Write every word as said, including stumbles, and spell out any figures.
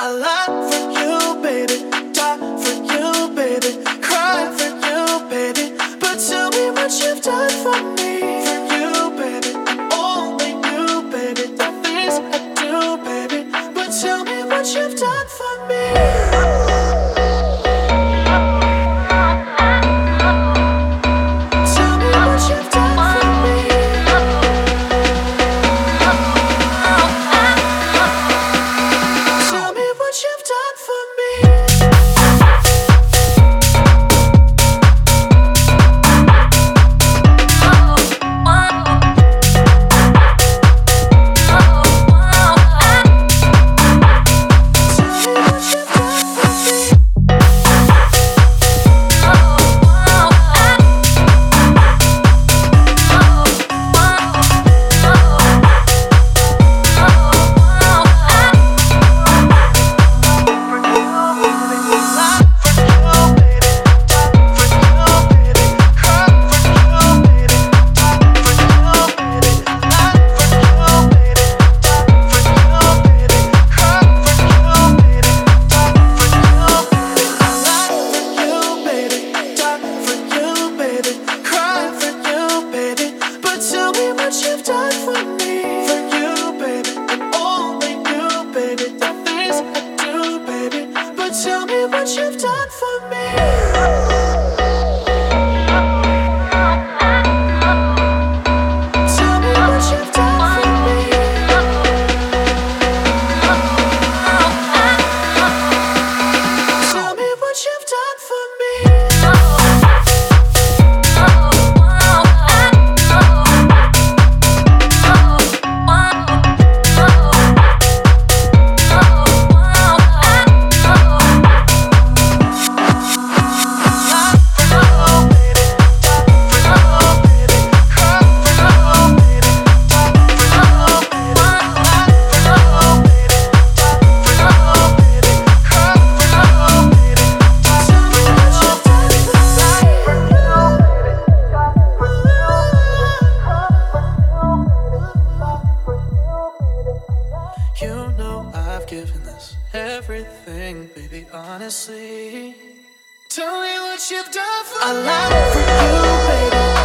I lie for you, baby. Die for you, baby. Cry for you, baby. But tell me what you've done for me. For you, baby. And only you, baby. The things I do, baby. But tell me what you've done for me. Everything, baby, honestly. Tell me what you've done for me. I lie for you, baby.